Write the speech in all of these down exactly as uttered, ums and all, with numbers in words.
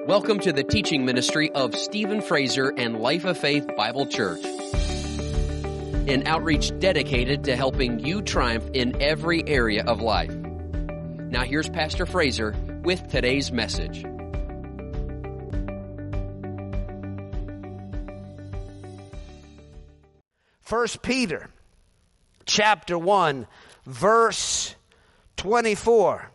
Welcome to the teaching ministry of Stephen Fraser and Life of Faith Bible Church, an outreach dedicated to helping you triumph in every area of life. Now here's Pastor Fraser with today's message. First Peter chapter one, verse twenty-four.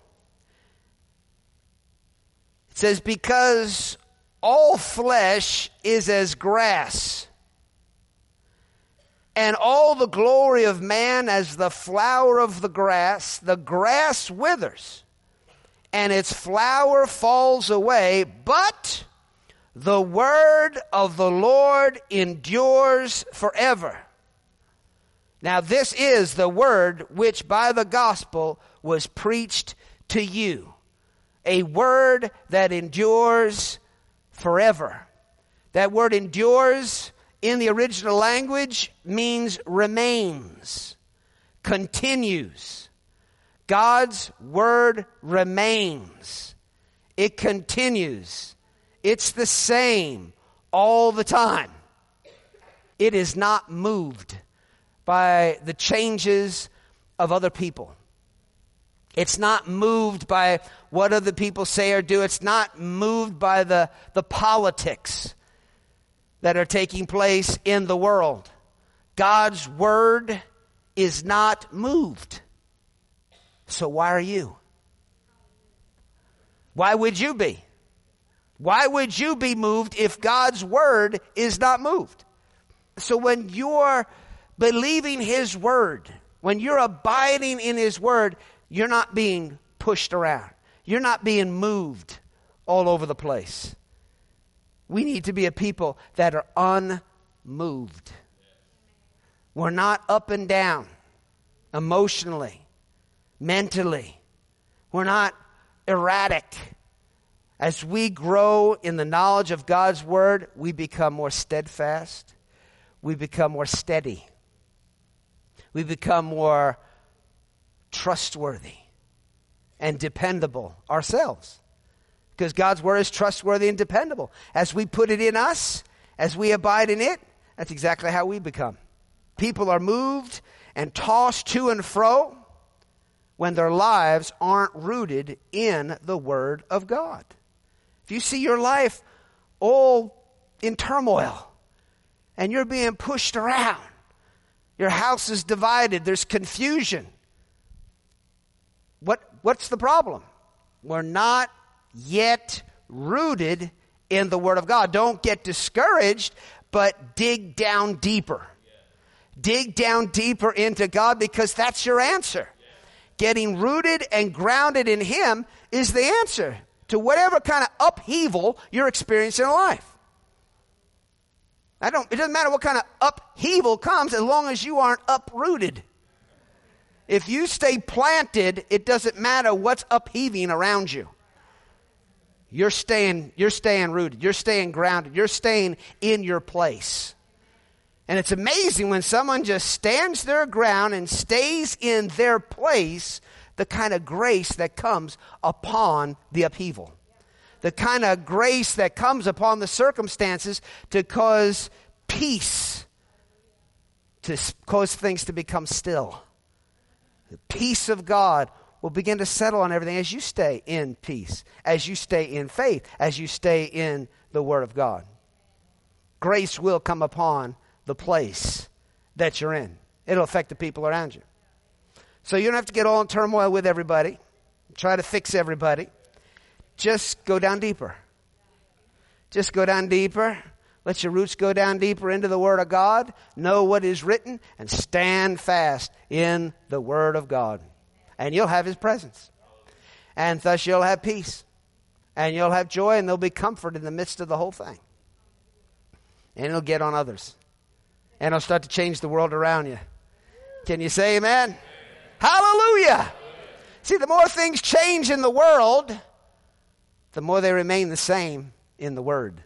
It says, because all flesh is as grass, and all the glory of man as the flower of the grass. The grass withers, and its flower falls away, but the word of the Lord endures forever. Now this is the word which by the gospel was preached to you. A word that endures forever. That word endures in the original language means remains, continues. God's word remains. It continues. It's the same all the time. It is not moved by the changes of other people. It's not moved by what other people say or do. It's not moved by the, the politics that are taking place in the world. God's word is not moved. So why are you? Why would you be? Why would you be moved if God's word is not moved? So when you're believing His word, when you're abiding in His word, you're not being pushed around. You're not being moved all over the place. We need to be a people that are unmoved. We're not up and down emotionally, mentally. We're not erratic. As we grow in the knowledge of God's word, we become more steadfast. We become more steady. We become more trustworthy and dependable ourselves. Because God's word is trustworthy and dependable. As we put it in us, as we abide in it, that's exactly how we become. People are moved and tossed to and fro when their lives aren't rooted in the word of God. If you see your life all in turmoil and you're being pushed around, your house is divided, there's confusion. What, what's the problem? We're not yet rooted in the Word of God. Don't get discouraged, but dig down deeper. Yeah. Dig down deeper into God, because that's your answer. Yeah. Getting rooted and grounded in Him is the answer to whatever kind of upheaval you're experiencing in life. I don't, it doesn't matter what kind of upheaval comes as long as you aren't uprooted. If you stay planted, it doesn't matter what's upheaving around you. You're staying, you're staying rooted. You're staying grounded. You're staying in your place. And it's amazing when someone just stands their ground and stays in their place, the kind of grace that comes upon the upheaval. The kind of grace that comes upon the circumstances to cause peace, to cause things to become still. The peace of God will begin to settle on everything as you stay in peace, as you stay in faith, as you stay in the Word of God. Grace will come upon the place that you're in. It'll affect the people around you. So you don't have to get all in turmoil with everybody, try to fix everybody. Just go down deeper. Just go down deeper. Let your roots go down deeper into the Word of God. Know what is written and stand fast in the Word of God. And you'll have His presence. And thus you'll have peace. And you'll have joy, and there'll be comfort in the midst of the whole thing. And it'll get on others. And it'll start to change the world around you. Can you say amen? Amen. Hallelujah! Hallelujah. See, the more things change in the world, the more they remain the same in the Word.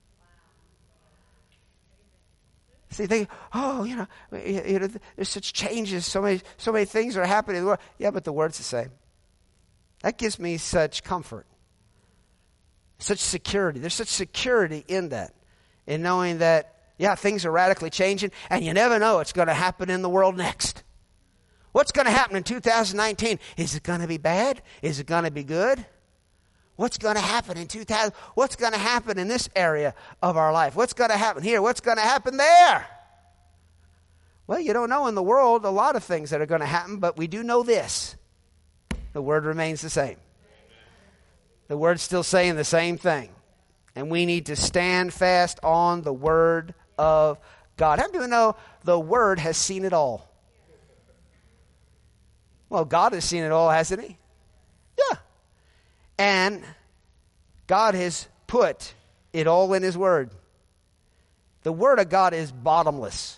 See, they, oh, you know, you know, there's such changes, so many, so many things are happening in the world. Yeah, but the Word's the same. That gives me such comfort. Such security. There's such security in that. In knowing that, yeah, things are radically changing, and you never know what's going to happen in the world next. What's going to happen in two thousand nineteen? Is it going to be bad? Is it going to be good? What's going to happen in two thousand? What's going to happen in this area of our life? What's going to happen here? What's going to happen there? Well, you don't know in the world a lot of things that are going to happen, but we do know this. The word remains the same. The word's still saying the same thing. And we need to stand fast on the word of God. How do you know the word has seen it all? Well, God has seen it all, hasn't he? Yeah. And God has put it all in his word. The word of God is bottomless.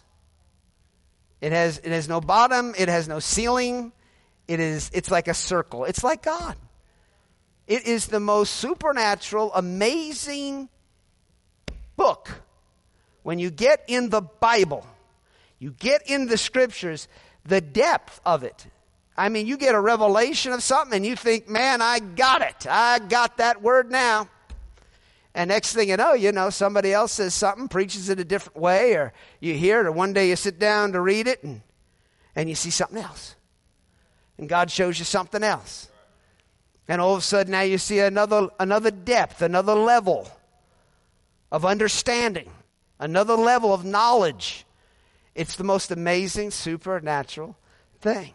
It has, it has no bottom. It has no ceiling. It is, it's like a circle. It's like God. It is the most supernatural, amazing book. When you get in the Bible, you get in the scriptures, the depth of it. I mean, you get a revelation of something and you think, man, I got it. I got that word now. And next thing you know, you know, somebody else says something, preaches it a different way, or you hear it, or one day you sit down to read it and, and you see something else. And God shows you something else. And all of a sudden now you see another, another depth, another level of understanding, another level of knowledge. It's the most amazing supernatural thing.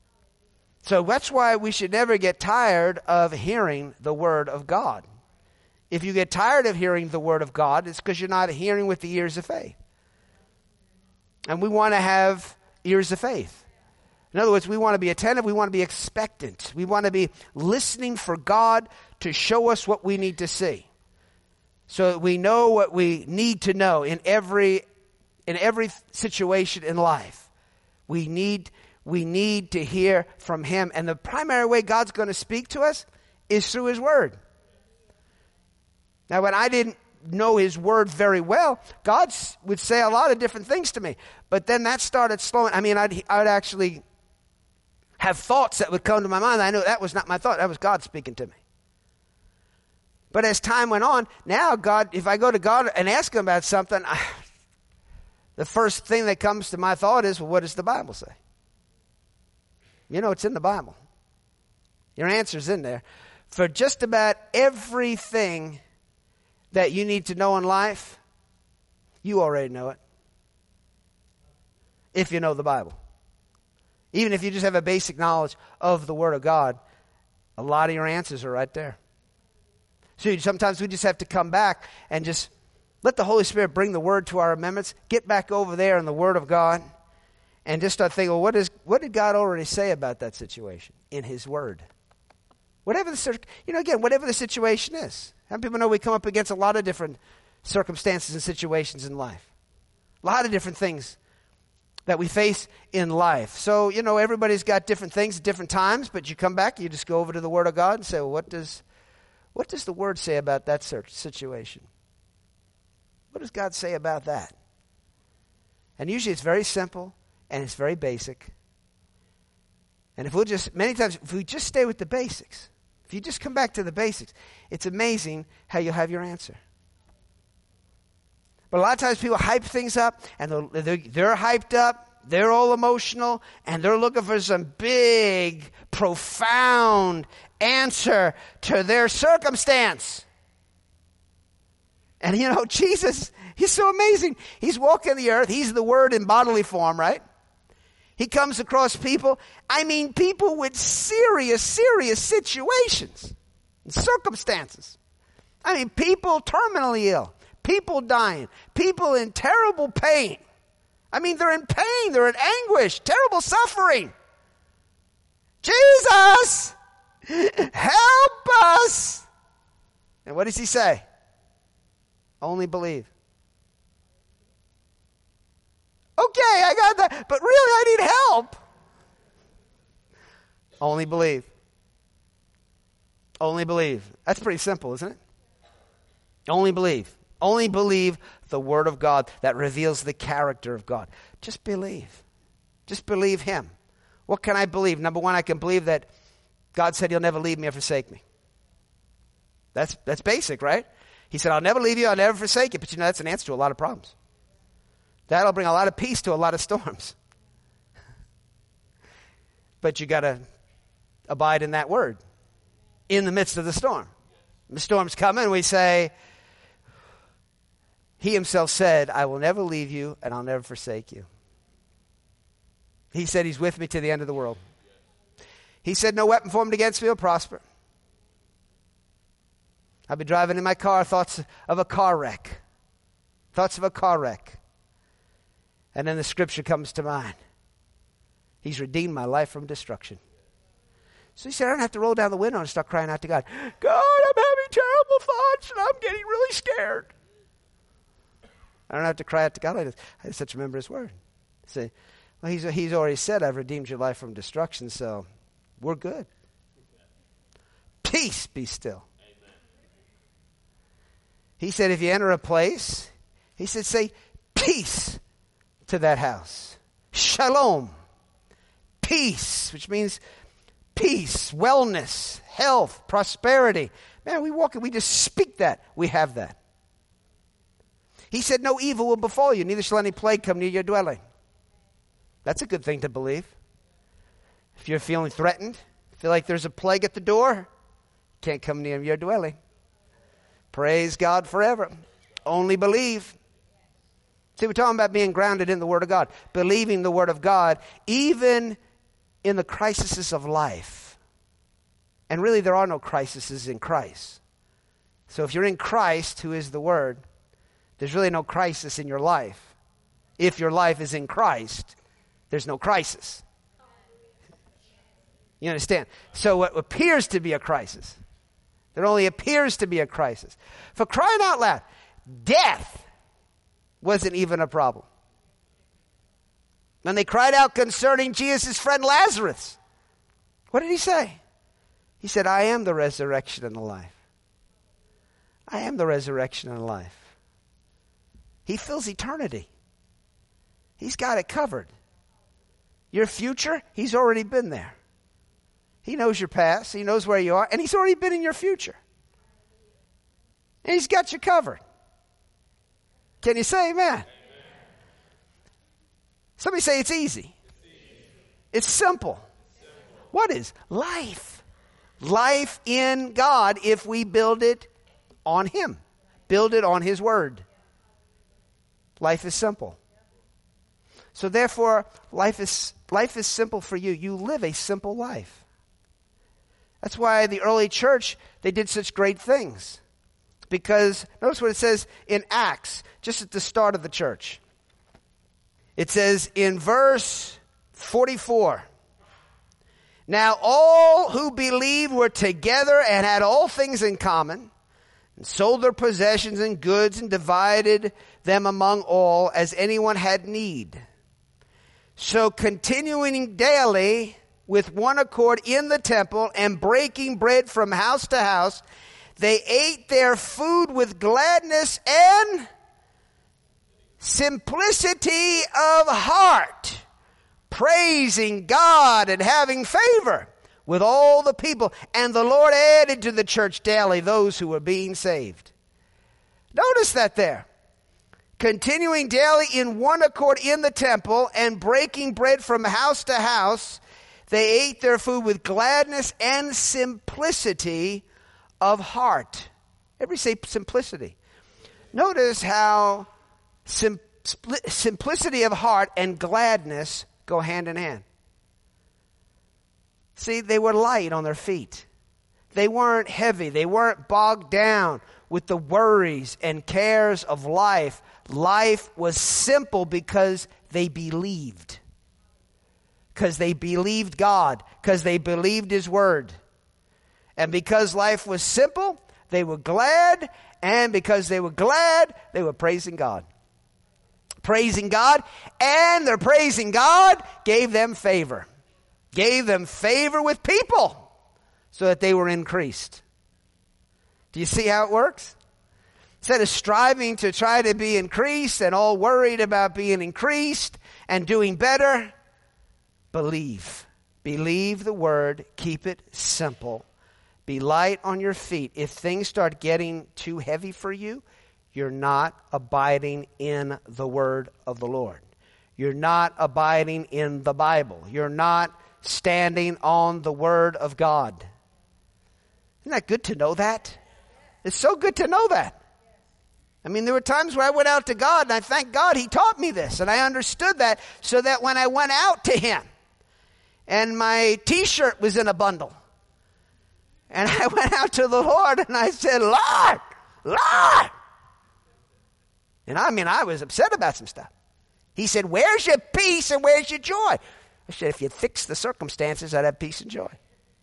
So that's why we should never get tired of hearing the word of God. If you get tired of hearing the word of God, it's because you're not hearing with the ears of faith. And we want to have ears of faith. In other words, we want to be attentive. We want to be expectant. We want to be listening for God to show us what we need to see, so that we know what we need to know in every in every situation in life. We need we need to hear from him. And the primary way God's going to speak to us is through his word. Now, when I didn't know his word very well, God would say a lot of different things to me. But then that started slowing. I mean, I'd, I'd actually have thoughts that would come to my mind. I knew that was not my thought. That was God speaking to me. But as time went on, now God, if I go to God and ask him about something, I, the first thing that comes to my thought is, well, what does the Bible say? You know, it's in the Bible. Your answer's in there. For just about everything that you need to know in life, you already know it. If you know the Bible. Even if you just have a basic knowledge of the Word of God, a lot of your answers are right there. So sometimes we just have to come back and just let the Holy Spirit bring the Word to our remembrance, get back over there in the Word of God, and just start thinking, well, what, is, what did God already say about that situation in his Word? Whatever the, you know, again, whatever the situation is. How many people know we come up against a lot of different circumstances and situations in life? A lot of different things that we face in life. So, you know, everybody's got different things at different times, but you come back, you just go over to the Word of God and say, well, what does, what does the Word say about that situation? What does God say about that? And usually it's very simple and it's very basic. And if we'll just, many times, if we just stay with the basics, if you just come back to the basics, it's amazing how you'll have your answer. But a lot of times people hype things up, and they're, they're, they're hyped up, they're all emotional, and they're looking for some big, profound answer to their circumstance. And you know, Jesus, he's so amazing. He's walking the earth. He's the Word in bodily form, right? He comes across people, I mean people with serious, serious situations and circumstances. I mean people terminally ill, people dying, people in terrible pain. I mean they're in pain, they're in anguish, terrible suffering. Jesus, help us. And what does he say? Only believe. Okay, I got that, but really I need help. Only believe. Only believe. That's pretty simple, isn't it? Only believe. Only believe the Word of God that reveals the character of God. Just believe. Just believe him. What can I believe? Number one, I can believe that God said he'll never leave me or forsake me. That's, that's basic, right? He said, I'll never leave you, I'll never forsake you. But you know, that's an answer to a lot of problems. That'll bring a lot of peace to a lot of storms. But you got to abide in that word in the midst of the storm. The storm's coming, we say, he himself said, I will never leave you and I'll never forsake you. He said he's with me to the end of the world. He said, no weapon formed against me will prosper. I'll be driving in my car, thoughts of a car wreck. Thoughts of a car wreck. And then the scripture comes to mind. He's redeemed my life from destruction. So he said, I don't have to roll down the window and start crying out to God. God, I'm having terrible thoughts and I'm getting really scared. I don't have to cry out to God. I just, I just have to remember his word. Say, well, he's, he's already said, I've redeemed your life from destruction, so we're good. Peace, be still. Amen. He said, if you enter a place, he said, say, peace to that house. Shalom. Peace, which means peace, wellness, health, prosperity. Man, we walk and we just speak that. We have that. He said, no evil will befall you, neither shall any plague come near your dwelling. That's a good thing to believe. If you're feeling threatened, feel like there's a plague at the door, can't come near your dwelling. Praise God forever. Only believe. See, we're talking about being grounded in the Word of God, believing the Word of God, even in the crises of life. And really, there are no crises in Christ. So if you're in Christ, who is the Word, there's really no crisis in your life. If your life is in Christ, there's no crisis. You understand? So what appears to be a crisis, there only appears to be a crisis. For crying out loud, death wasn't even a problem. When they cried out concerning Jesus' friend Lazarus, what did he say? He said, I am the resurrection and the life. I am the resurrection and the life. He fills eternity. He's got it covered. Your future, he's already been there. He knows your past. He knows where you are. And he's already been in your future. And he's got you covered. Can you say amen? Amen. Somebody say it's easy. It's, easy. It's simple. It's simple. What is life? Life in God if we build it on him. Build it on his word. Life is simple. So therefore, life is life is simple for you. You live a simple life. That's why the early church, they did such great things. Because notice what it says in Acts, just at the start of the church. It says in verse forty-four, now all who believed were together and had all things in common, and sold their possessions and goods and divided them among all as anyone had need. So continuing daily with one accord in the temple and breaking bread from house to house, they ate their food with gladness and simplicity of heart, praising God and having favor with all the people. And the Lord added to the church daily those who were being saved. Notice that there. Continuing daily in one accord in the temple and breaking bread from house to house, they ate their food with gladness and simplicity of heart. Everybody say simplicity. Notice how sim- simplicity of heart and gladness go hand in hand. See, they were light on their feet. They weren't heavy. They weren't bogged down with the worries and cares of life. Life was simple because they believed. Because they believed God. Because they believed his word. And because life was simple, they were glad. And because they were glad, they were praising God. Praising God. And their praising God gave them favor. Gave them favor with people. So that they were increased. Do you see how it works? Instead of striving to try to be increased and all worried about being increased and doing better, believe. Believe the word. Keep it simple. Be light on your feet. If things start getting too heavy for you, you're not abiding in the word of the Lord. You're not abiding in the Bible. You're not standing on the word of God. Isn't that good to know that? It's so good to know that. I mean, there were times where I went out to God, and I thank God He taught me this, and I understood that, so that when I went out to Him, and my T-shirt was in a bundle, and I went out to the Lord, and I said, Lord, Lord. And I mean, I was upset about some stuff. He said, where's your peace and where's your joy? I said, if you fix the circumstances, I'd have peace and joy.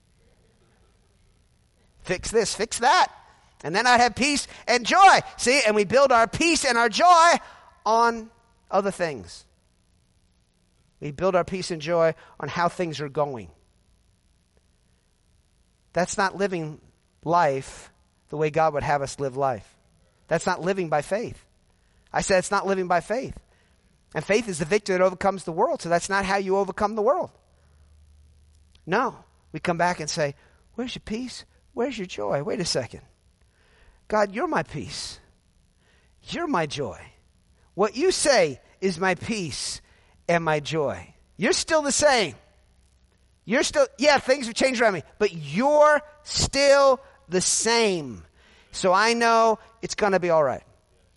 Fix this, fix that. And then I'd have peace and joy. See, and we build our peace and our joy on other things. We build our peace and joy on how things are going. That's not living life the way God would have us live life. That's not living by faith. I said it's not living by faith. And faith is the victory that overcomes the world. So that's not how you overcome the world. No. We come back and say, where's your peace? Where's your joy? Wait a second. God, you're my peace. You're my joy. What you say is my peace and my joy. You're still the same. You're still, yeah, things have changed around me, but you're still the same. So I know it's going to be all right.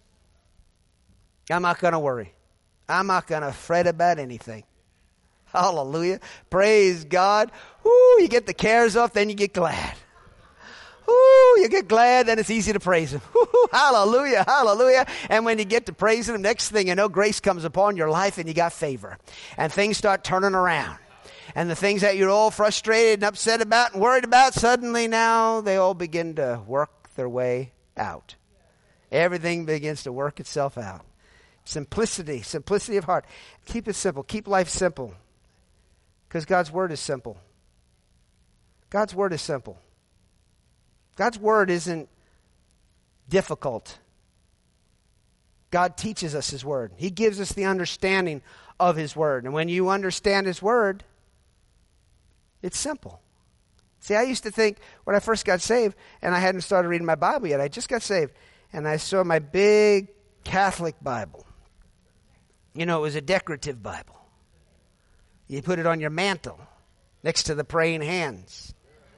I'm not going to worry. I'm not going to fret about anything. Hallelujah. Praise God. Woo, you get the cares off, then you get glad. Woo, you get glad, then it's easy to praise Him. Woo, hallelujah, hallelujah. And when you get to praising Him, next thing you know, grace comes upon your life and you got favor. And things start turning around. And the things that you're all frustrated and upset about and worried about, suddenly now they all begin to work their way out. Everything begins to work itself out. Simplicity, simplicity of heart. Keep it simple. Keep life simple. Because God's word is simple. God's word is simple. God's word isn't difficult. God teaches us His word. He gives us the understanding of His word. And when you understand His word, it's simple. See, I used to think when I first got saved, and I hadn't started reading my Bible yet, I just got saved, and I saw my big Catholic Bible. You know, it was a decorative Bible. You put it on your mantle next to the praying hands.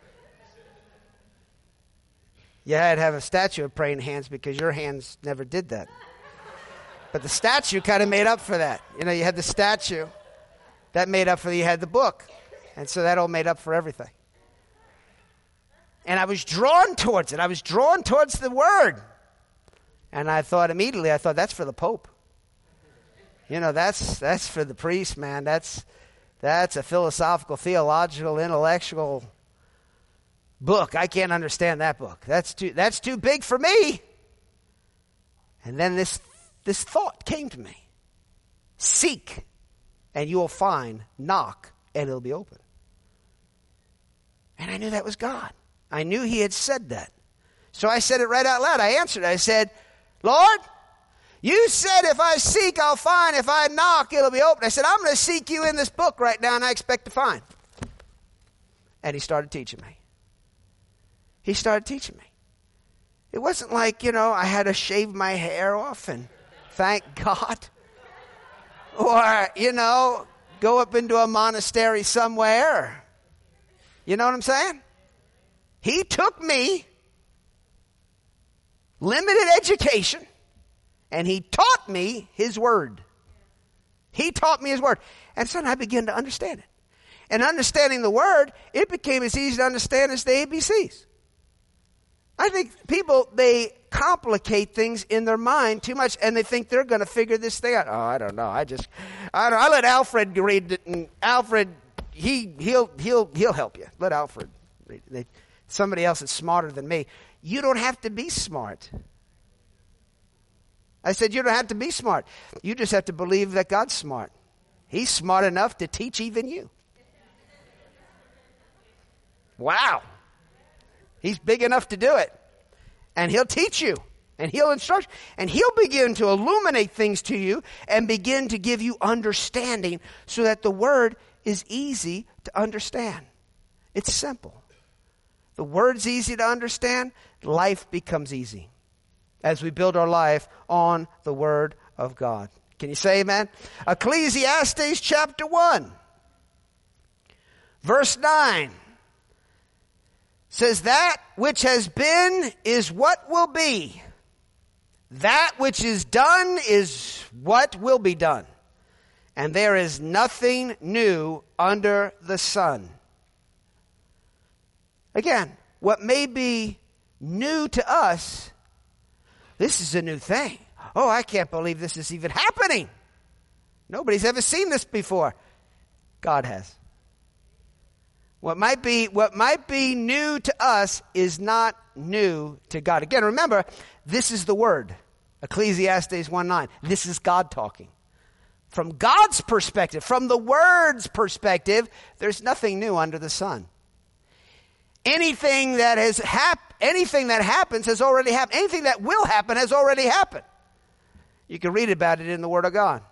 You had to have a statue of praying hands because your hands never did that. But the statue kind of made up for that. You know, you had the statue. That made up for the, you had the book. And so that all made up for everything. And I was drawn towards it. I was drawn towards the Word. And I thought immediately, I thought, that's for the Pope. You know, that's that's for the priest, man. That's that's a philosophical, theological, intellectual book. I can't understand that book. That's too that's too big for me. And then this this thought came to me. Seek, and you will find. Knock, and it'll be open. And I knew that was God. I knew He had said that. So I said it right out loud. I answered. I said, Lord, you said if I seek, I'll find. If I knock, it'll be open. I said, I'm going to seek you in this book right now, and I expect to find. And He started teaching me. He started teaching me. It wasn't like, you know, I had to shave my hair off and thank God. Or, you know, go up into a monastery somewhere. You know what I'm saying? He took me, limited education, and He taught me His word. He taught me His word. And so I began to understand it. And understanding the word, it became as easy to understand as the A B Cs. I think people, they complicate things in their mind too much, and they think they're going to figure this thing out. Oh, I don't know. I just, I don't. I let Alfred read it, and Alfred, he he'll he'll he'll help you. Let Alfred read it. They, somebody else that's smarter than me. You don't have to be smart. I said you don't have to be smart. You just have to believe that God's smart. He's smart enough to teach even you. Wow. He's big enough to do it. And He'll teach you. And He'll instruct you. And He'll begin to illuminate things to you and begin to give you understanding so that the word is easy to understand. It's simple. the word's easy to understand, life becomes easy as we build our life on the word of God. Can you say amen? Ecclesiastes chapter one, verse nine says, that which has been is what will be. That which is done is what will be done. And there is nothing new under the sun. Again, what may be new to us, this is a new thing. Oh, I can't believe this is even happening. Nobody's ever seen this before. God has. What might be, what might be new to us is not new to God. Again, remember, this is the word. Ecclesiastes one nine. This is God talking. From God's perspective, from the word's perspective, there's nothing new under the sun. Anything that has hap- anything that happens has already happened. Anything that will happen has already happened. You can read about it in the Word of God.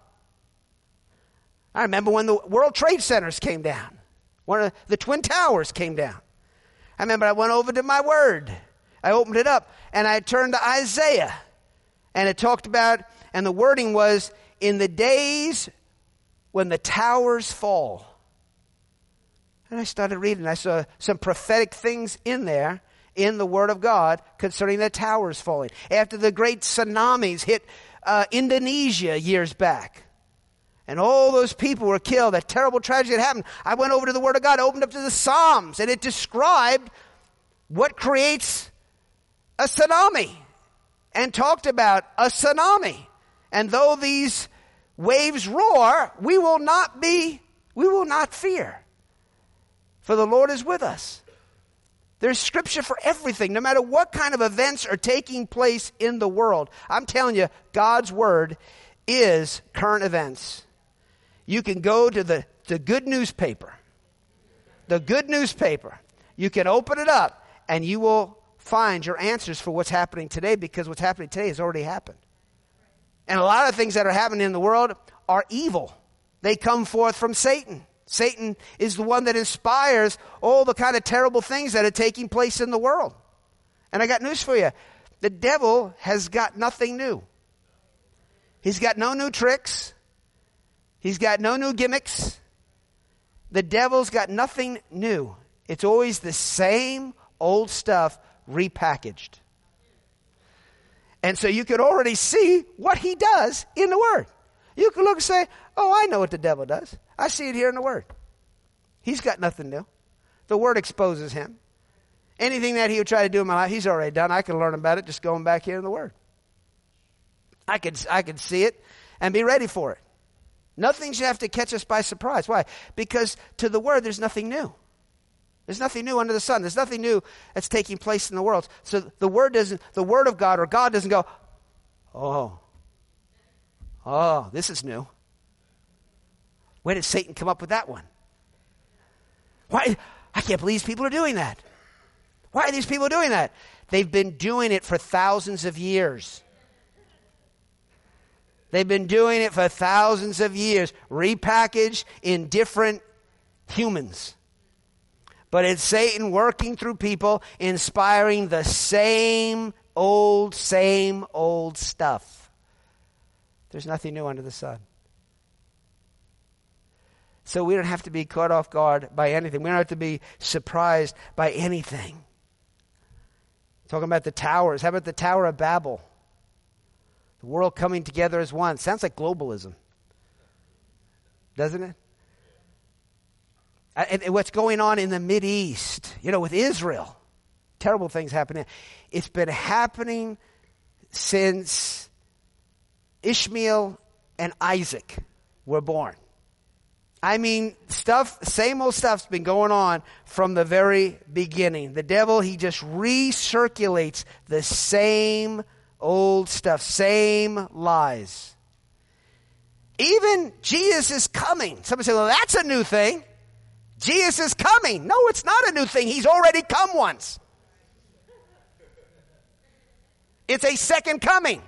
I remember when the World Trade Centers came down. One of the Twin Towers came down. I remember I went over to my Word. I opened it up and I turned to Isaiah. And it talked about, and the wording was, in the days when the towers fall. And I started reading. I saw some prophetic things in there in the Word of God concerning the towers falling. After the great tsunamis hit uh, Indonesia years back, and all those people were killed, that terrible tragedy that happened, I went over to the Word of God, opened up to the Psalms, and it described what creates a tsunami and talked about a tsunami. And though these waves roar, we will not be, we will not fear. For the Lord is with us. There's scripture for everything, no matter what kind of events are taking place in the world. I'm telling you, God's word is current events. You can go to the, the good newspaper. The good newspaper. You can open it up and you will find your answers for what's happening today, because what's happening today has already happened. And a lot of things that are happening in the world are evil. They come forth from Satan. Satan is the one that inspires all the kind of terrible things that are taking place in the world. And I got news for you. The devil has got nothing new. He's got no new tricks. He's got no new gimmicks. The devil's got nothing new. It's always the same old stuff repackaged. And so you could already see what he does in the Word. You can look and say, oh, I know what the devil does. I see it here in the Word. He's got nothing new. The Word exposes him. Anything that he would try to do in my life, he's already done. I can learn about it just going back here in the Word. I could, I could see it and be ready for it. Nothing should have to catch us by surprise. Why? Because to the Word, there's nothing new. There's nothing new under the sun. There's nothing new that's taking place in the world. So the Word doesn't, the Word of God or God doesn't go, oh, oh, this is new. Where did Satan come up with that one? Why? I can't believe these people are doing that. Why are these people doing that? They've been doing it for thousands of years. They've been doing it for thousands of years, repackaged in different humans. But it's Satan working through people, inspiring the same old, same old stuff. There's nothing new under the sun. So we don't have to be caught off guard by anything. We don't have to be surprised by anything. Talking about the towers. How about the Tower of Babel? The world coming together as one. Sounds like globalism. Doesn't it? And, and what's going on in the Mideast, you know, with Israel. Terrible things happening. It's been happening since Ishmael and Isaac were born. I mean, stuff, same old stuff's been going on from the very beginning. The devil, he just recirculates the same old stuff, same lies. Even Jesus is coming. Somebody say, well, that's a new thing. Jesus is coming. No, it's not a new thing. He's already come once. It's a second coming.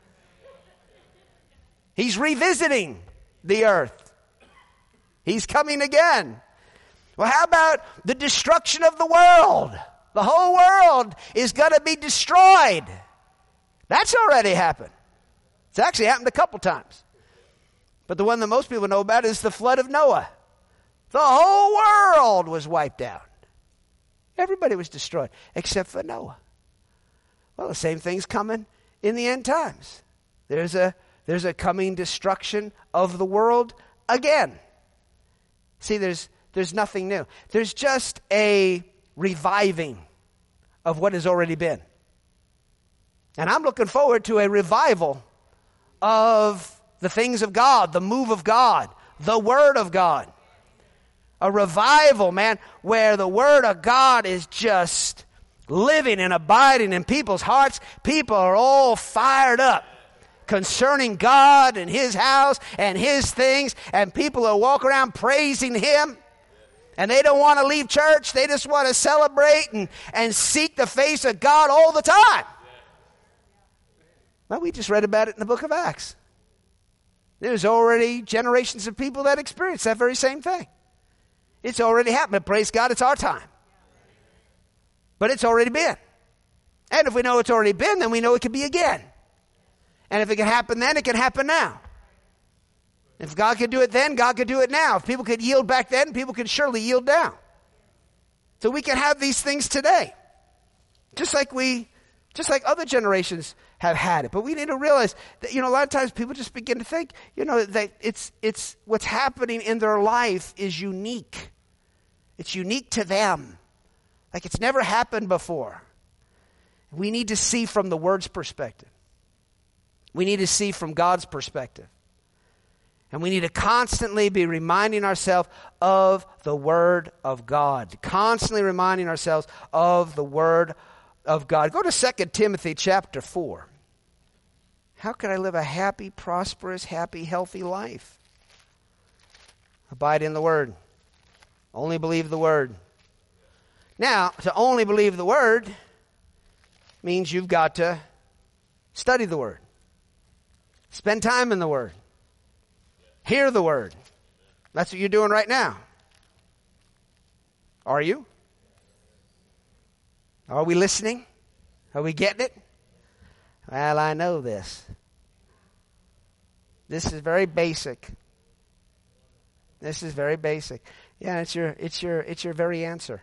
He's revisiting the earth. He's coming again. Well, how about the destruction of the world? The whole world is going to be destroyed. That's already happened. It's actually happened a couple times. But the one that most people know about is the flood of Noah. The whole world was wiped out. Everybody was destroyed except for Noah. Well, the same thing's coming in the end times. There's a, there's a coming destruction of the world again. See, there's, there's nothing new. There's just a reviving of what has already been. And I'm looking forward to a revival of the things of God, the move of God, the Word of God. A revival, man, where the Word of God is just living and abiding in people's hearts. People are all fired up concerning God and His house and His things. And people are walking around praising Him. And they don't want to leave church. They just want to celebrate and, and seek the face of God all the time. Well, we just read about it in the book of Acts. There's already generations of people that experience that very same thing. It's already happened. Praise God, it's our time. But it's already been. And if we know it's already been, then we know it can be again. And if it can happen then, it can happen now. If God could do it then, God could do it now. If people could yield back then, people could surely yield now. So we can have these things today. Just like we, just like other generations have had it. But we need to realize that, you know, a lot of times people just begin to think, you know, that it's, it's what's happening in their life is unique. It's unique to them. Like it's never happened before. We need to see from the Word's perspective. We need to see from God's perspective. And we need to constantly be reminding ourselves of the Word of God. Constantly reminding ourselves of the Word of God. Go to Second Timothy chapter four. How can I live a happy, prosperous, happy, healthy life? Abide in the Word. Only believe the Word. Now, to only believe the Word means you've got to study the Word. Spend time in the Word. Hear the Word. That's what you're doing right now. Are you? Are we listening? Are we getting it? Well, I know this. This is very basic. This is very basic. Yeah, it's your it's your it's your very answer.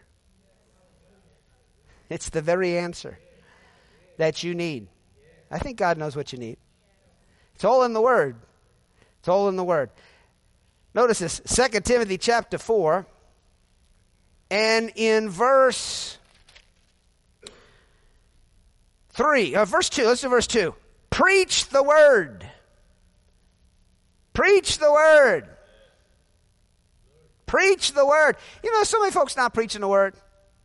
It's the very answer that you need. I think God knows what you need. It's all in the Word. It's all in the Word. Notice this, Second Timothy chapter four, and in verse three, uh, verse two, let's do verse two. Preach the Word. Preach the Word. Preach the Word. You know, so many folks not preaching the Word.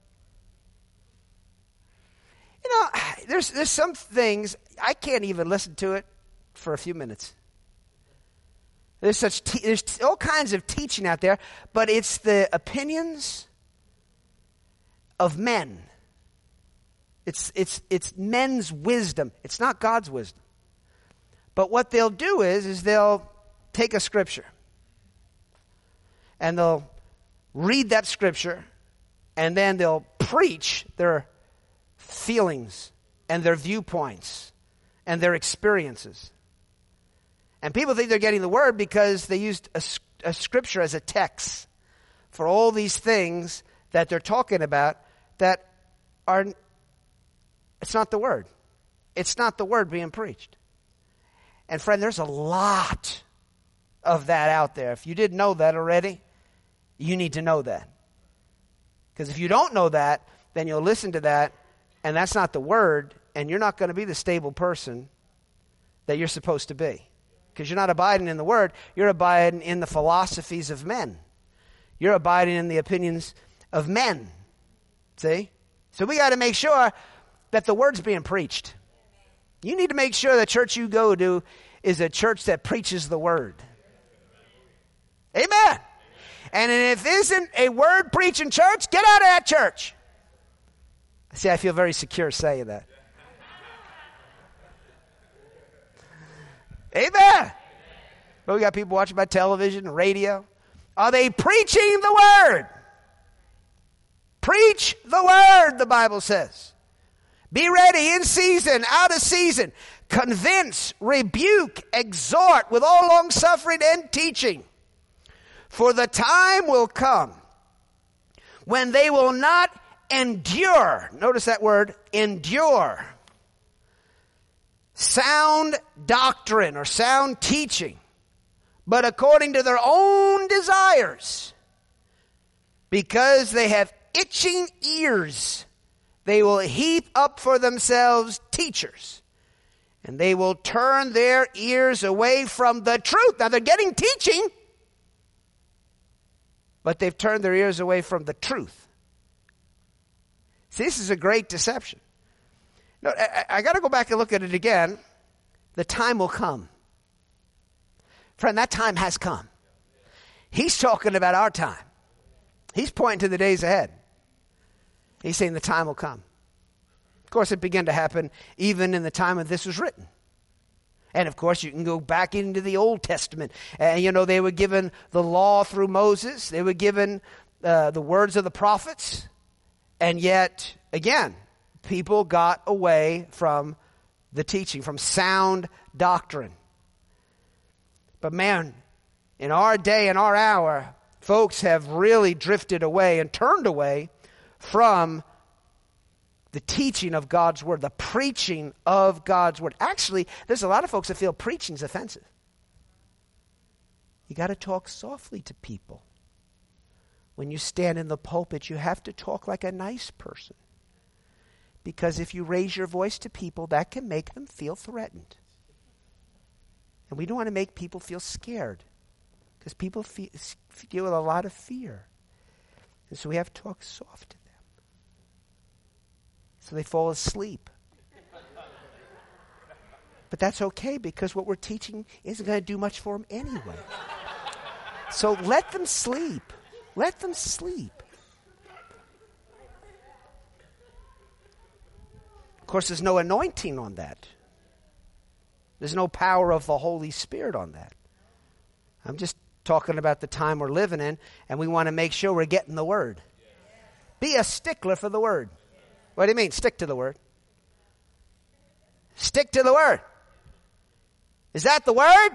You know, there's there's some things, I can't even listen to it for a few minutes. There's such te- there's t- all kinds of teaching out there, but it's the opinions of men. It's it's it's men's wisdom. It's not God's wisdom. But what they'll do is is they'll take a scripture and they'll read that scripture and then they'll preach their feelings and their viewpoints and their experiences. And people think they're getting the Word because they used a, a scripture as a text for all these things that they're talking about that are, it's not the Word. It's not the Word being preached. And friend, there's a lot of that out there. If you didn't know that already, you need to know that. Because if you don't know that, then you'll listen to that, and that's not the Word, and you're not going to be the stable person that you're supposed to be. Because you're not abiding in the Word, you're abiding in the philosophies of men. You're abiding in the opinions of men. See? So we got to make sure that the Word's being preached. You need to make sure the church you go to is a church that preaches the Word. Amen. And if it isn't a Word preaching church, get out of that church. See, I feel very secure saying that. Amen. But we got people watching by television and radio. Are they preaching the Word? Preach the word, the Bible says. Be ready in season, out of season. Convince, rebuke, exhort with all long suffering and teaching. For the time will come when they will not endure. Notice that word, endure. Sound doctrine or sound teaching, but according to their own desires. Because they have itching ears, they will heap up for themselves teachers, and they will turn their ears away from the truth. Now they're getting teaching, but they've turned their ears away from the truth. See, this is a great deception. No, I, I got to go back and look at it again. The time will come. Friend, that time has come. He's talking about our time. He's pointing to the days ahead. He's saying the time will come. Of course, it began to happen even in the time that this was written. And of course, you can go back into the Old Testament. And, you know, they were given the law through Moses. They were given uh, the words of the prophets. And yet, again, people got away from the teaching, from sound doctrine. But man, in our day and our hour, folks have really drifted away and turned away from the teaching of God's word, the preaching of God's word. Actually, there's a lot of folks that feel preaching's offensive. You got to talk softly to people. When you stand in the pulpit, you have to talk like a nice person. Because if you raise your voice to people, that can make them feel threatened. And we don't want to make people feel scared. Because people feel, feel a lot of fear. And so we have to talk soft to them. So they fall asleep. But that's okay, because what we're teaching isn't going to do much for them anyway. So let them sleep. Let them sleep. Of course, there's no anointing on that. There's no power of the Holy Spirit on that. I'm just talking about the time we're living in, and we want to make sure we're getting the word. Be a stickler for the word. What do you mean? Stick to the word. Stick to the word. Is that the word?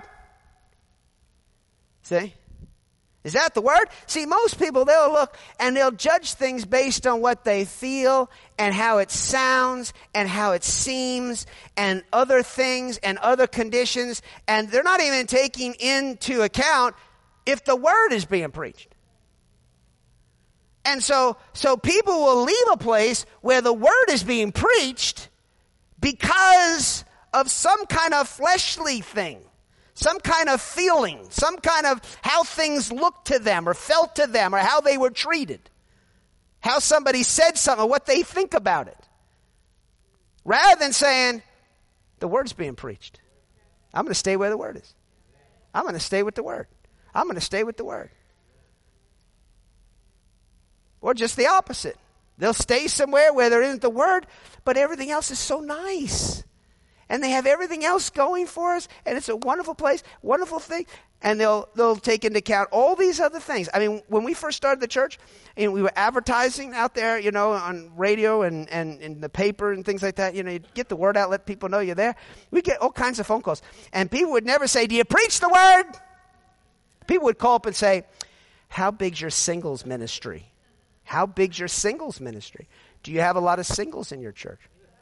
See? Is that the word? See, most people, they'll look and they'll judge things based on what they feel and how it sounds and how it seems and other things and other conditions. And they're not even taking into account if the word is being preached. And so, so people will leave a place where the word is being preached because of some kind of fleshly thing. Some kind of feeling, some kind of how things looked to them or felt to them or how they were treated. How somebody said something or what they think about it. Rather than saying, the word's being preached. I'm going to stay where the word is. I'm going to stay with the word. I'm going to stay with the word. Or just the opposite. They'll stay somewhere where there isn't the word, but everything else is so nice. And they have everything else going for us, and it's a wonderful place, wonderful thing. And they'll they'll take into account all these other things. I mean, when we first started the church, and we were advertising out there, you know, on radio and, and in the paper and things like that, you know, you get the word out, let people know you're there. We get all kinds of phone calls. And people would never say, do you preach the word? People would call up and say, how big's your singles ministry? How big's your singles ministry? Do you have a lot of singles in your church?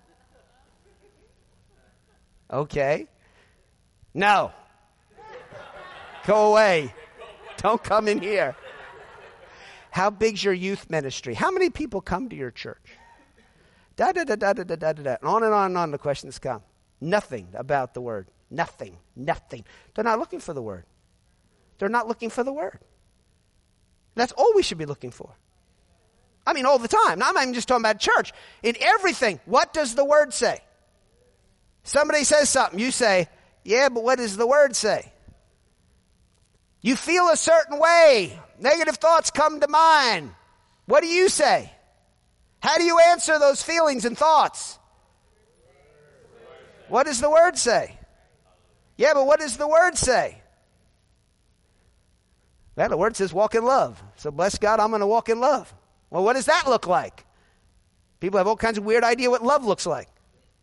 Okay. No. Go away. Don't come in here. How big's your youth ministry? How many people come to your church? Da da da da da da da da. On and on and on the questions come. Nothing about the word. Nothing. Nothing. They're not looking for the word. They're not looking for the word. That's all we should be looking for. I mean, all the time. Now, I'm not even just talking about church. In everything, what does the word say? Somebody says something, you say, yeah, but what does the word say? You feel a certain way. Negative thoughts come to mind. What do you say? How do you answer those feelings and thoughts? What does the word say? Yeah, but what does the word say? Well, the word says walk in love. So bless God, I'm going to walk in love. Well, what does that look like? People have all kinds of weird idea what love looks like.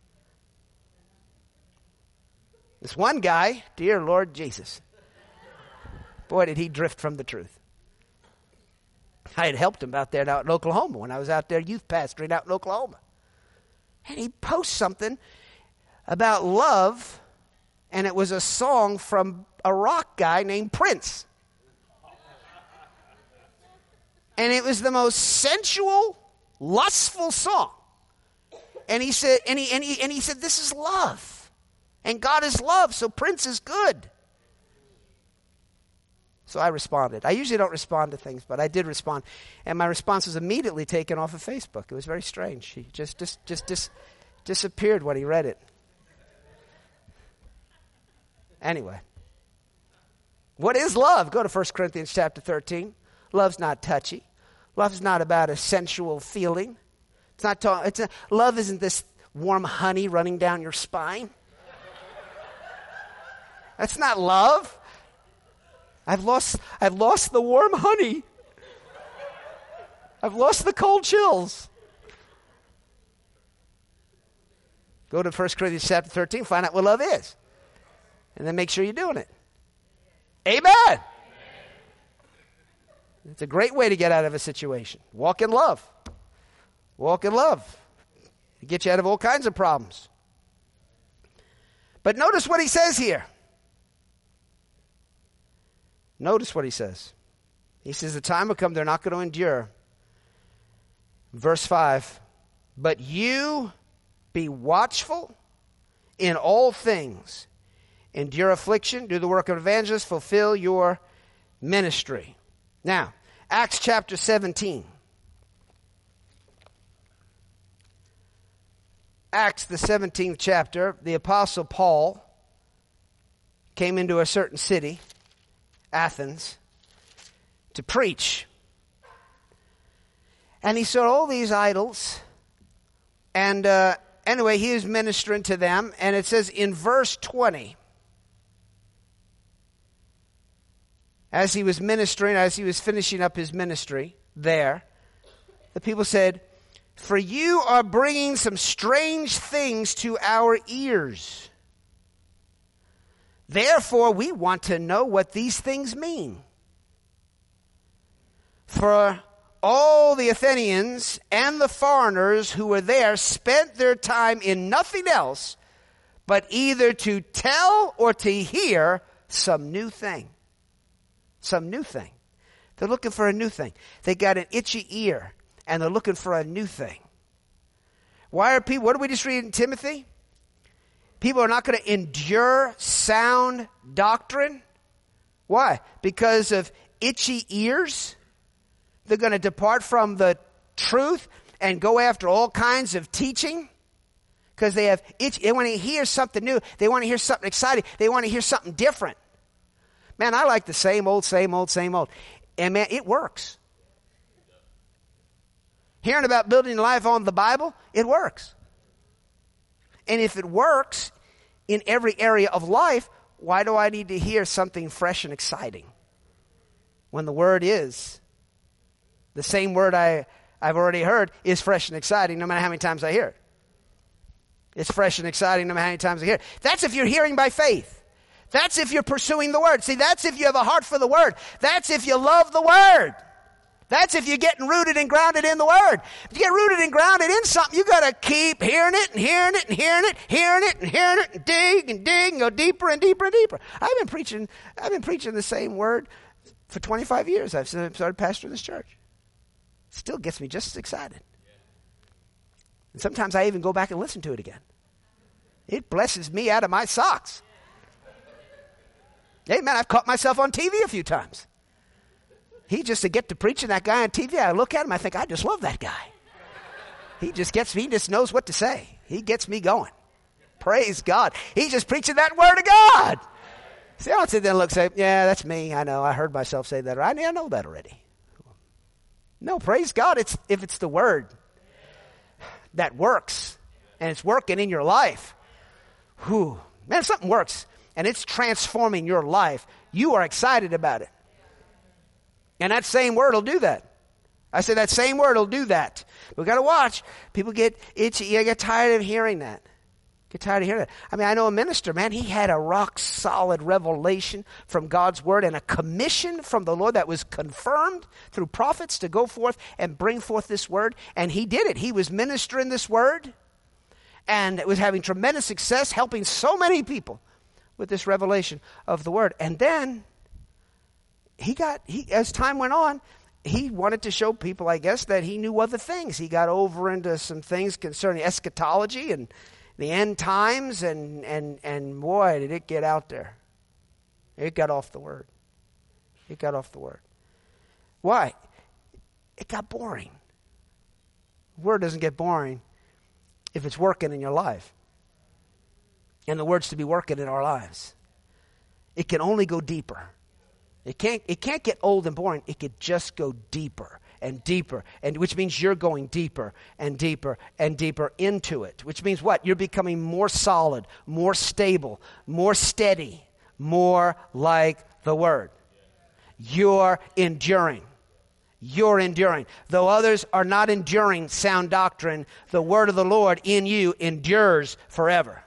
This one guy, dear Lord Jesus, boy, did he drift from the truth. I had helped him out there out in Oklahoma when I was out there youth pastoring out in Oklahoma. And he posts something about love, and it was a song from a rock guy named Prince. And it was the most sensual, lustful song. And he said, and he, and he, and he said, this is love. And God is love, so Prince is good. So I responded. I usually don't respond to things, but I did respond. And my response was immediately taken off of Facebook. It was very strange. He just just just dis, disappeared when he read it. Anyway. What is love? Go to First Corinthians chapter thirteen. Love's not touchy. Love's not about a sensual feeling. It's not talk, it's a, love isn't this warm honey running down your spine. That's not love. I've lost I've lost the warm honey. I've lost the cold chills. Go to First Corinthians chapter thirteen, find out what love is. And then make sure you're doing it. Amen. Amen. It's a great way to get out of a situation. Walk in love. Walk in love. It gets you out of all kinds of problems. But notice what he says here. Notice what he says. He says the time will come they're not going to endure. Verse five. But you be watchful in all things. Endure affliction. Do the work of evangelist. Fulfill your ministry. Now, Acts chapter seventeen. Acts, the seventeenth chapter, the Apostle Paul came into a certain city, Athens, to preach. And he saw all these idols. And uh, anyway, he was ministering to them. And it says in verse twenty, as he was ministering, as he was finishing up his ministry there, the people said, for you are bringing some strange things to our ears. Therefore, we want to know what these things mean. For all the Athenians and the foreigners who were there spent their time in nothing else but either to tell or to hear some new thing. Some new thing. They're looking for a new thing. They got an itchy ear, and they're looking for a new thing. Why are people, what did we just read in Timothy? People are not going to endure sound doctrine. Why? Because of itchy ears. They're going to depart from the truth and go after all kinds of teaching. Because they have itch, they want to hear something new. They want to hear something exciting. They want to hear something different. Man, I like the same old, same old, same old. And man, it works. Hearing about building life on the Bible, it works. And if it works in every area of life, why do I need to hear something fresh and exciting? When the word is, the same word I, I've already heard is fresh and exciting no matter how many times I hear it. It's fresh and exciting no matter how many times I hear it. That's if you're hearing by faith. That's if you're pursuing the word. See, that's if you have a heart for the word. That's if you love the word. That's if you're getting rooted and grounded in the word. If you get rooted and grounded in something, you got to keep hearing it and hearing it and hearing it, hearing it and hearing it and dig and dig and go deeper and deeper and deeper. I've been preaching, I've been preaching the same word for twenty-five years. I've started pastoring this church. Still gets me just as excited. And sometimes I even go back and listen to it again. It blesses me out of my socks. Hey, man, I've caught myself on T V a few times. He just to get to preaching that guy on T V, I look at him, I think, I just love that guy. He just gets me, he just knows what to say. He gets me going. Praise God. He's just preaching that word of God. See, I don't sit there and look and say, yeah, that's me. I know. I heard myself say that. I know that already. No, praise God. It's if it's the word that works and it's working in your life. Whew. Man, if something works and it's transforming your life, you are excited about it. And that same word will do that. I said that same word will do that. We've got to watch. People get itchy. You get tired of hearing that. Get tired of hearing that. I mean, I know a minister, man, he had a rock-solid revelation from God's word and a commission from the Lord that was confirmed through prophets to go forth and bring forth this word. And he did it. He was ministering this word and was having tremendous success, helping so many people with this revelation of the word. And then he got, he as time went on, he wanted to show people, I guess, that he knew other things. He got over into some things concerning eschatology and the end times, and, and, and boy, did it get out there. It got off the word. It got off the word. Why? It got boring. Word doesn't get boring if it's working in your life. And the word's to be working in our lives. It can only go deeper. It can't, it can't get old and boring. It could just go deeper and deeper, and which means you're going deeper and deeper and deeper into it, which means what? You're becoming more solid, more stable, more steady, more like the word. You're enduring. You're enduring. Though others are not enduring sound doctrine, the word of the Lord in you endures forever.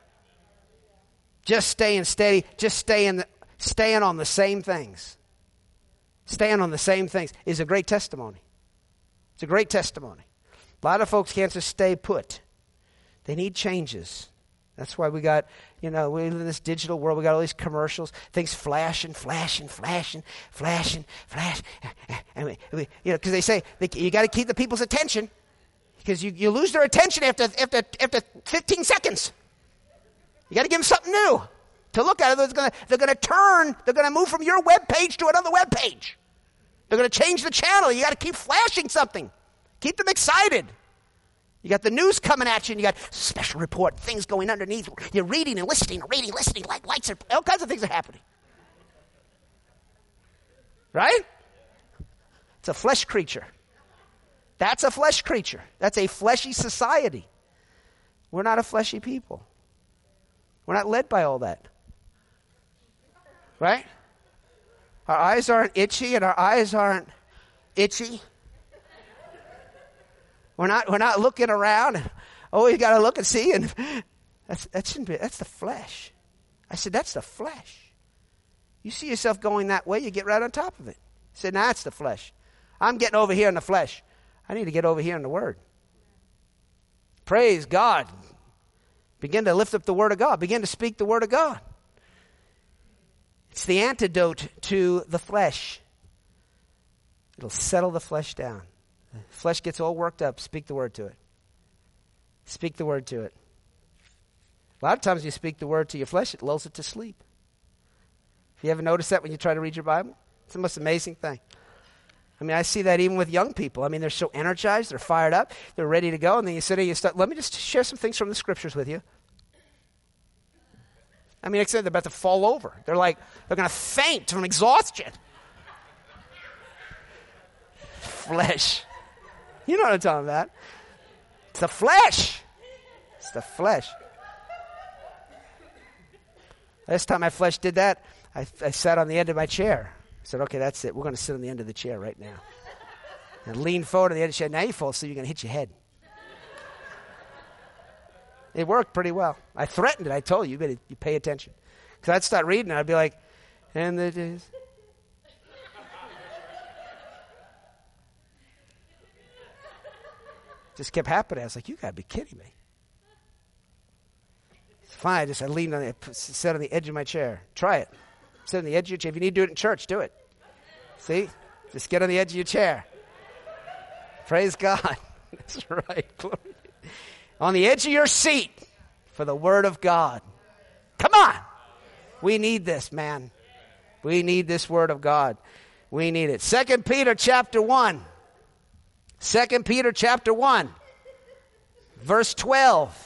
Just staying steady, just staying, the, staying on the same things. Staying on the same things is a great testimony. It's a great testimony. A lot of folks can't just stay put. They need changes. That's why we got, you know, we live in this digital world. We got all these commercials, things flashing, flashing, flashing, flashing, flash. And we, we, you know, because they say they, you got to keep the people's attention, because you, you lose their attention after after after fifteen seconds. You got to give them something new to look at. They're going to they're going to turn. They're going to move from your web page to another web page. They're going to change the channel. You got to keep flashing something. Keep them excited. You got the news coming at you, and you got special report, things going underneath. You're reading and listening, reading, listening, like lights are, all kinds of things are happening. Right? It's a flesh creature. That's a flesh creature. That's a fleshy society. We're not a fleshy people. We're not led by all that. Right? Our eyes aren't itchy, and our eyes aren't itchy. We're not we're not looking around. And, oh, you got to look and see, and that's that shouldn't be. That's the flesh. I said, that's the flesh. You see yourself going that way, you get right on top of it. I said, nah, it's the flesh. I'm getting over here in the flesh. I need to get over here in the Word. Praise God. Begin to lift up the Word of God. Begin to speak the Word of God. It's the antidote to the flesh. It'll settle the flesh down. The flesh gets all worked up. Speak the word to it. Speak the word to it. A lot of times you speak the word to your flesh, it lulls it to sleep. Have you ever noticed that when you try to read your Bible? It's the most amazing thing. I mean, I see that even with young people. I mean, they're so energized, they're fired up, they're ready to go, and then you sit there and you start, let me just share some things from the scriptures with you. I mean, except they're about to fall over. They're like, they're going to faint from exhaustion. Flesh. You know what I'm talking about. It's the flesh. It's the flesh. Last time my flesh did that, I, I sat on the end of my chair. I said, okay, that's it. We're going to sit on the end of the chair right now. And lean forward on the end of the chair. Now you fall asleep, you're going to hit your head. It worked pretty well. I threatened it. I told you, you better you pay attention. Because I'd start reading, and I'd be like, and the days. Just kept happening. I was like, you got to be kidding me. It's fine. I just I leaned on it, sat on the edge of my chair. Try it. Sit on the edge of your chair. If you need to do it in church, do it. See? Just get on the edge of your chair. Praise God. That's right. Glory. On the edge of your seat for the word of God. Come on. We need this, man. We need this word of God. We need it. Second Peter chapter one. Second Peter chapter one. Verse twelve.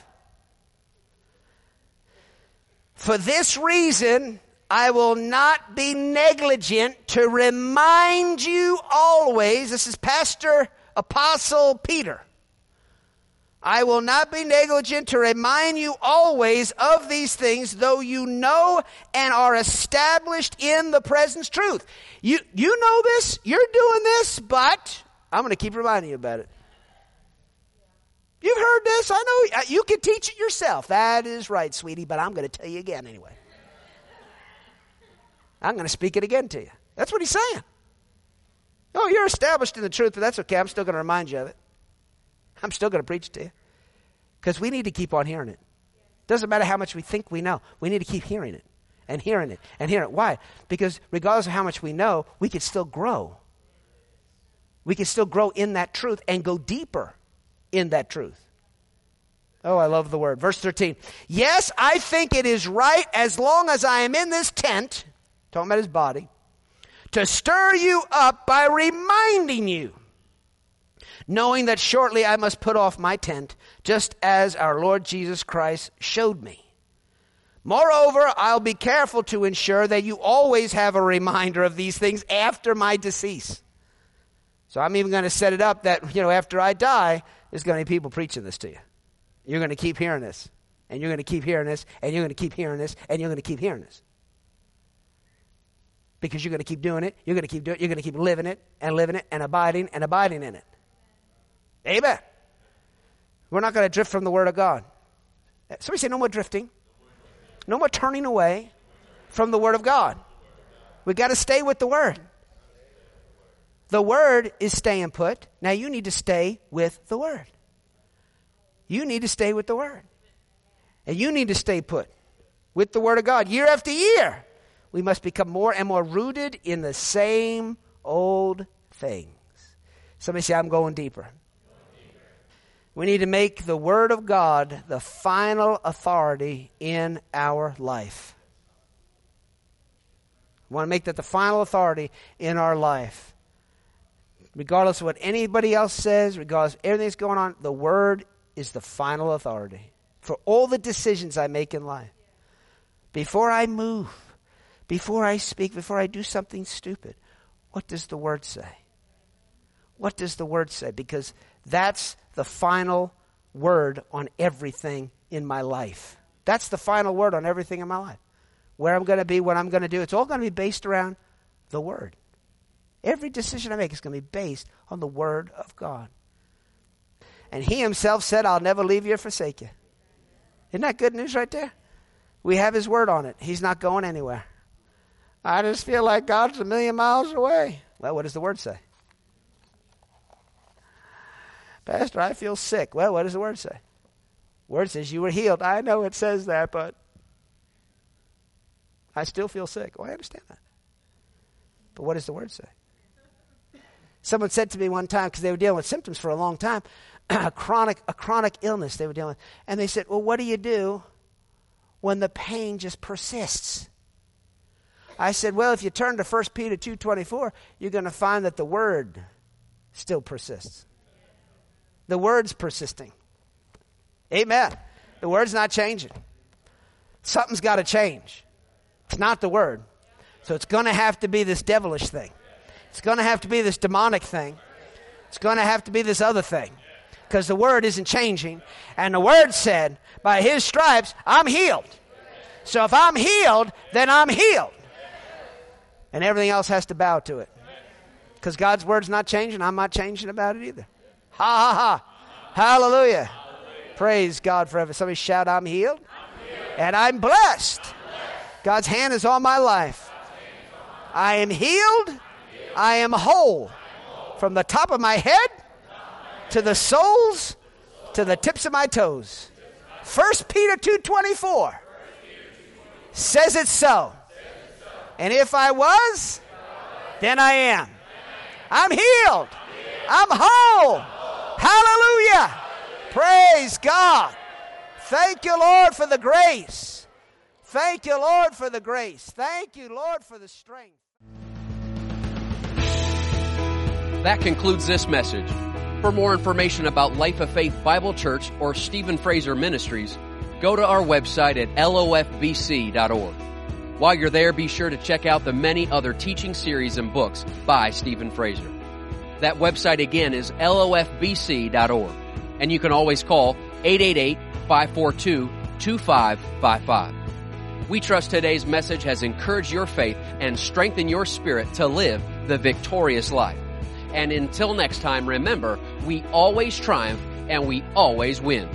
For this reason, I will not be negligent to remind you always. This is Pastor Apostle Peter. I will not be negligent to remind you always of these things, though you know and are established in the present truth. You, you know this, you're doing this, but I'm going to keep reminding you about it. You've heard this. I know. You can teach it yourself. That is right, sweetie, but I'm going to tell you again anyway. I'm going to speak it again to you. That's what he's saying. Oh, you're established in the truth, but that's okay. I'm still going to remind you of it. I'm still going to preach it to you. Because we need to keep on hearing it. Doesn't matter how much we think we know. We need to keep hearing it and hearing it and hearing it. Why? Because regardless of how much we know, we can still grow. We can still grow in that truth and go deeper in that truth. Oh, I love the word. Verse thirteen. Yes, I think it is right as long as I am in this tent, talking about his body, to stir you up by reminding you, knowing that shortly I must put off my tent, just as our Lord Jesus Christ showed me. Moreover, I'll be careful to ensure that you always have a reminder of these things after my decease. So I'm even going to set it up that, you know, after I die, there's going to be people preaching this to you. You're going to keep hearing this, and you're going to keep hearing this, and you're going to keep hearing this, and you're going to keep hearing this. Because you're going to keep doing it, you're going to keep doing it, you're going to keep living it, and living it, and abiding, and abiding in it. Amen. We're not going to drift from the Word of God. Somebody say no more drifting. No more turning away from the Word of God. We've got to stay with the Word. The Word is staying put. Now you need to stay with the Word. You need to stay with the Word. And you need to stay put with the Word of God. Year after year, we must become more and more rooted in the same old things. Somebody say, I'm going deeper. We need to make the Word of God the final authority in our life. We want to make that the final authority in our life. Regardless of what anybody else says, regardless of everything that's going on, the Word is the final authority for all the decisions I make in life. Before I move, before I speak, before I do something stupid, what does the Word say? What does the Word say? Because that's the final word on everything in my life. That's the final word on everything in my life. Where I'm going to be, what I'm going to do, it's all going to be based around the Word. Every decision I make is going to be based on the Word of God. And He Himself said, I'll never leave you or forsake you. Isn't that good news right there? We have His Word on it. He's not going anywhere. I just feel like God's a million miles away. Well, what does the Word say? Pastor, I feel sick. Well, what does the Word say? Word says you were healed. I know it says that, but I still feel sick. Well, I understand that. But what does the Word say? Someone said to me one time, because they were dealing with symptoms for a long time, a chronic, a chronic illness they were dealing with. And they said, well, what do you do when the pain just persists? I said, well, if you turn to First Peter two twenty-four, you're going to find that the Word still persists. The Word's persisting. Amen. The Word's not changing. Something's got to change. It's not the Word. So it's going to have to be this devilish thing. It's going to have to be this demonic thing. It's going to have to be this other thing. Because the Word isn't changing. And the Word said, by His stripes, I'm healed. So if I'm healed, then I'm healed. And everything else has to bow to it. Because God's Word's not changing. I'm not changing about it either. Ha, ha, ha. Hallelujah. Hallelujah. Praise God forever. Somebody shout, I'm healed. I'm healed. And I'm blessed. I'm blessed. God's hand is on my life. I am healed. I am whole. From the top of my head to the soles to the tips of my toes. First Peter two twenty-four says it so. And if I was, then I am. I'm healed. I'm whole. Hallelujah. Praise God. Thank you, Lord, for the grace. Thank you, Lord, for the grace. Thank you, Lord, for the strength. That concludes this message. For more information about Life of Faith Bible Church or Stephen Fraser Ministries, go to our website at L O F B C dot org. While you're there, be sure to check out the many other teaching series and books by Stephen Fraser. That website again is L O F B C dot org. And you can always call eight eight eight, five four two, two five five five. We trust today's message has encouraged your faith and strengthened your spirit to live the victorious life. And until next time, remember, we always triumph and we always win.